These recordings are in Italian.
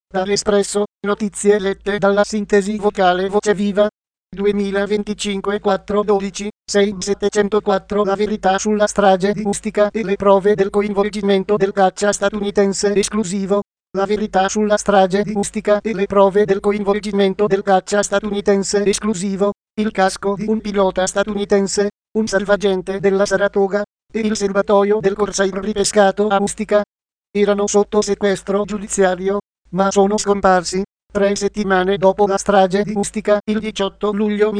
Dall'Espresso, notizie lette dalla sintesi vocale Voce Viva. 2025 4/12, 6704 La verità sulla strage di Ustica e le prove del coinvolgimento del caccia statunitense esclusivo. La verità sulla strage di Ustica e le prove del coinvolgimento del caccia statunitense esclusivo. Il casco di un pilota statunitense, un salvagente della Saratoga, e il serbatoio del Corsair ripescato a Ustica erano sotto sequestro giudiziario, ma sono scomparsi. 3 settimane dopo la strage di Ustica, il 18 luglio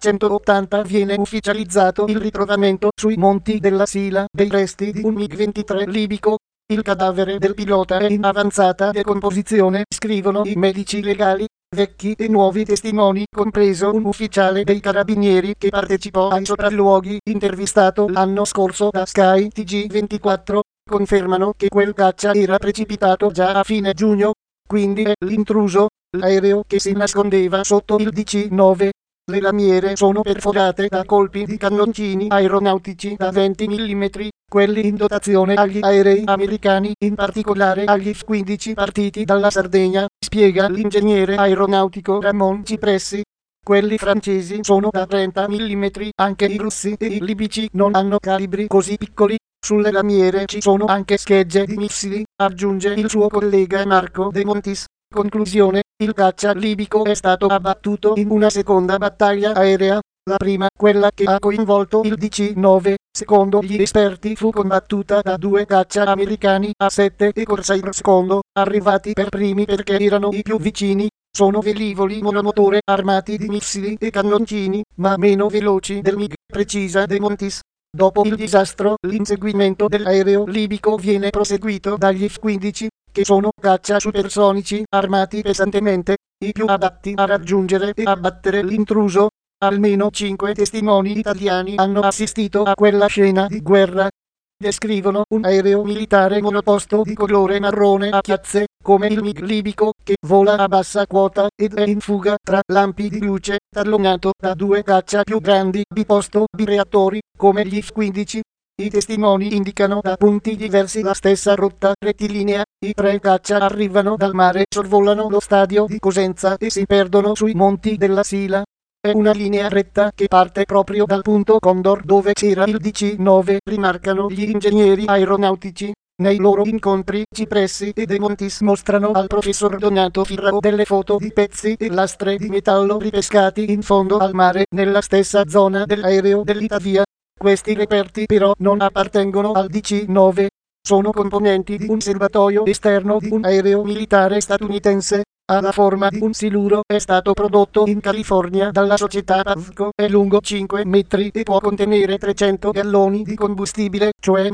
1980 viene ufficializzato il ritrovamento sui monti della Sila dei resti di un MiG-23 libico. Il cadavere del pilota è in avanzata decomposizione, scrivono i medici legali, vecchi e nuovi testimoni, compreso un ufficiale dei carabinieri che partecipò ai sopralluoghi, intervistato l'anno scorso da Sky TG24, confermano che quel caccia era precipitato già a fine giugno. Quindi è l'intruso, l'aereo che si nascondeva sotto il DC-9. Le lamiere sono perforate da colpi di cannoncini aeronautici da 20 mm, quelli in dotazione agli aerei americani, in particolare agli F-15 partiti dalla Sardegna, spiega l'ingegnere aeronautico Ramon Cipressi. Quelli francesi sono da 30 mm, anche i russi e i libici non hanno calibri così piccoli. Sulle lamiere ci sono anche schegge di missili, aggiunge il suo collega Marco De Montis. Conclusione, il caccia libico è stato abbattuto in una seconda battaglia aerea. La prima, quella che ha coinvolto il DC-9, secondo gli esperti fu combattuta da 2 caccia americani A-7 e Corsair secondo, arrivati per primi perché erano i più vicini. Sono velivoli monomotore armati di missili e cannoncini, ma meno veloci del MiG, precisa De Montis. Dopo il disastro, l'inseguimento dell'aereo libico viene proseguito dagli F-15, che sono caccia supersonici armati pesantemente, i più adatti a raggiungere e abbattere l'intruso. Almeno 5 testimoni italiani hanno assistito a quella scena di guerra. Descrivono un aereo militare monoposto di colore marrone a chiazze, come il MiG libico, che vola a bassa quota ed è in fuga tra lampi di luce, tallonato da 2 caccia più grandi biposto bireattori, come gli F-15. I testimoni indicano da punti diversi la stessa rotta rettilinea. I 3 caccia arrivano dal mare, sorvolano lo stadio di Cosenza e si perdono sui monti della Sila. È una linea retta che parte proprio dal punto Condor dove c'era il DC-9, rimarcano gli ingegneri aeronautici. Nei loro incontri, Cipressi e De Montis mostrano al professor Donato Firrao delle foto di pezzi e lastre di metallo ripescati in fondo al mare, nella stessa zona dell'aereo dell'Itavia. Questi reperti però non appartengono al DC-9. Sono componenti di un serbatoio esterno di un aereo militare statunitense. Ha la forma di un siluro, è stato prodotto in California dalla società Pavco, è lungo 5 metri e può contenere 300 galloni di combustibile, cioè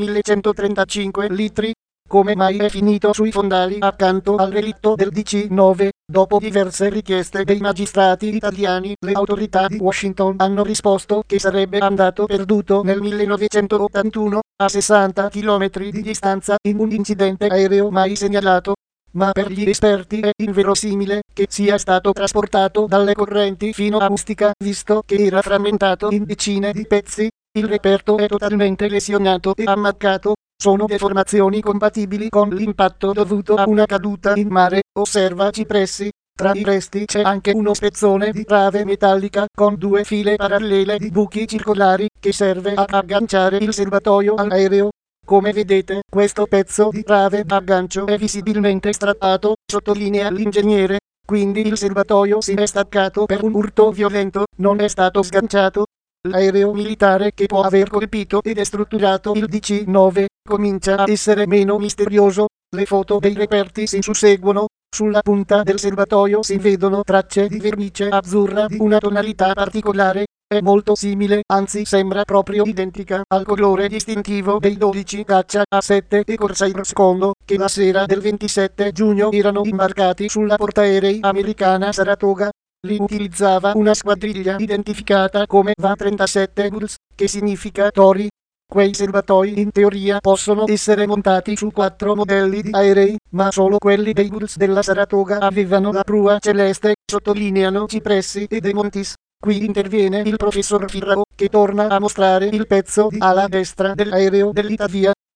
1135 litri. Come mai è finito sui fondali accanto al relitto del DC-9? Dopo diverse richieste dei magistrati italiani, le autorità di Washington hanno risposto che sarebbe andato perduto nel 1981, a 60 km di distanza, in un incidente aereo mai segnalato. Ma per gli esperti è inverosimile che sia stato trasportato dalle correnti fino a Ustica, visto che era frammentato in decine di pezzi. Il reperto è totalmente lesionato e ammaccato. Sono deformazioni compatibili con l'impatto dovuto a una caduta in mare, osserva Cipressi. Tra i resti c'è anche uno spezzone di trave metallica con 2 file parallele di buchi circolari che serve a agganciare il serbatoio all'aereo. Come vedete, questo pezzo di trave d'aggancio è visibilmente strappato, sottolinea l'ingegnere. Quindi il serbatoio si è staccato per un urto violento, non è stato sganciato. L'aereo militare che può aver colpito e destrutturato il DC-9 comincia a essere meno misterioso. Le foto dei reperti si susseguono. Sulla punta del serbatoio si vedono tracce di vernice azzurra di una tonalità particolare. È molto simile, anzi sembra proprio identica al colore distintivo dei 12 caccia A-7 e Corsair secondo, che la sera del 27 giugno erano imbarcati sulla portaerei americana Saratoga. Li utilizzava una squadriglia identificata come VA-37 Bulls, che significa tori. Quei serbatoi in teoria possono essere montati su 4 modelli di aerei, ma solo quelli dei Bulls della Saratoga avevano la prua celeste, sottolineano Cipressi e De Montis. Qui interviene il professor Firrao, che torna a mostrare il pezzo di ala destra dell'aereo dell'Itavia.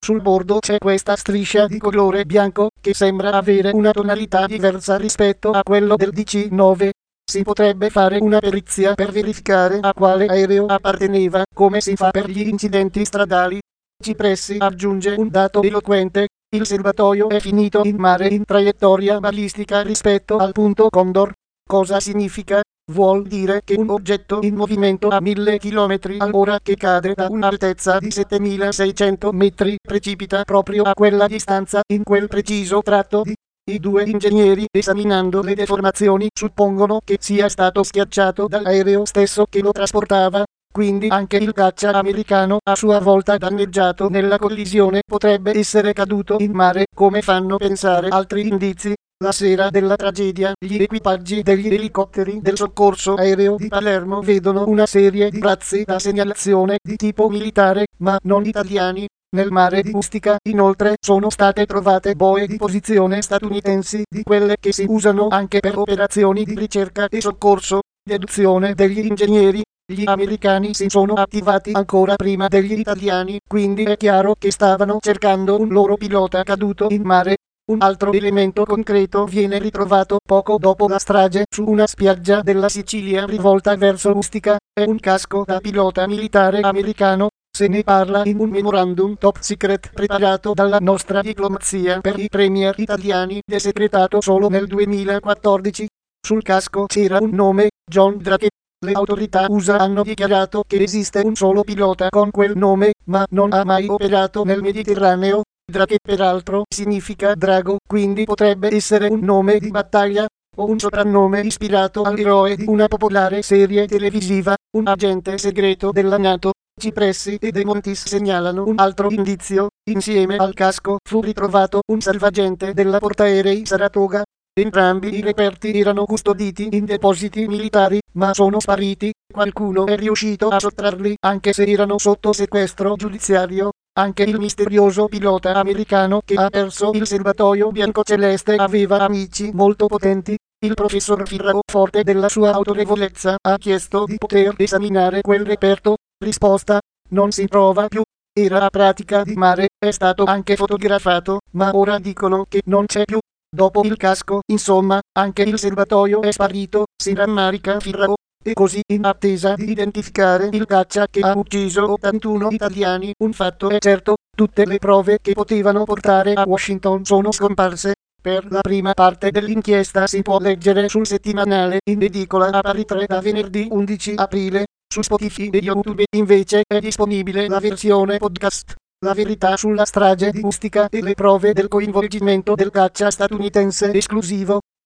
Sul bordo c'è questa striscia di colore bianco che sembra avere una tonalità diversa rispetto a quello del DC-9. Si potrebbe fare una perizia per verificare a quale aereo apparteneva, come si fa per gli incidenti stradali. Cipressi aggiunge un dato eloquente: il serbatoio è finito in mare in traiettoria balistica rispetto al punto Condor. Cosa significa? Vuol dire che un oggetto in movimento a 1000 km/h che cade da un'altezza di 7600 metri precipita proprio a quella distanza in quel preciso tratto. I due ingegneri, esaminando le deformazioni, suppongono che sia stato schiacciato dall'aereo stesso che lo trasportava. Quindi anche il caccia americano, a sua volta danneggiato nella collisione, potrebbe essere caduto in mare, come fanno pensare altri indizi. La sera della tragedia, gli equipaggi degli elicotteri del soccorso aereo di Palermo vedono una serie di razzi da segnalazione di tipo militare, ma non italiani. Nel mare di Ustica, inoltre, sono state trovate boe di posizione statunitensi, di quelle che si usano anche per operazioni di ricerca e soccorso. Deduzione degli ingegneri: gli americani si sono attivati ancora prima degli italiani, quindi è chiaro che stavano cercando un loro pilota caduto in mare. Un altro elemento concreto viene ritrovato poco dopo la strage su una spiaggia della Sicilia rivolta verso Ustica. È un casco da pilota militare americano. Se ne parla in un memorandum top secret preparato dalla nostra diplomazia per i premier italiani, desecretato solo nel 2014. Sul casco c'era un nome: John Drake. Le autorità USA hanno dichiarato che esiste un solo pilota con quel nome, ma non ha mai operato nel Mediterraneo. Drake peraltro significa drago, quindi potrebbe essere un nome di battaglia o un soprannome ispirato all'eroe di una popolare serie televisiva, un agente segreto della NATO. Cipressi e De Montis segnalano un altro indizio: insieme al casco fu ritrovato un salvagente della portaerei Saratoga. Entrambi i reperti erano custoditi in depositi militari, ma sono spariti. Qualcuno è riuscito a sottrarli, anche se erano sotto sequestro giudiziario. Anche il misterioso pilota americano che ha perso il serbatoio biancoceleste aveva amici molto potenti. Il professor Firrao, forte della sua autorevolezza, ha chiesto di poter esaminare quel reperto. Risposta: non si trova più. Era a pratica di mare, è stato anche fotografato, ma ora dicono che non c'è più. Dopo il casco, insomma, anche il serbatoio è sparito, si rammarica Firrao. E così, in attesa di identificare il caccia che ha ucciso 81 italiani, un fatto è certo: tutte le prove che potevano portare a Washington sono scomparse. Per la prima parte dell'inchiesta si può leggere sul settimanale in edicola a pari 3 da venerdì 11 aprile. Su Spotify e YouTube invece è disponibile la versione podcast. La verità sulla strage di Ustica e le prove del coinvolgimento del caccia statunitense esclusivo.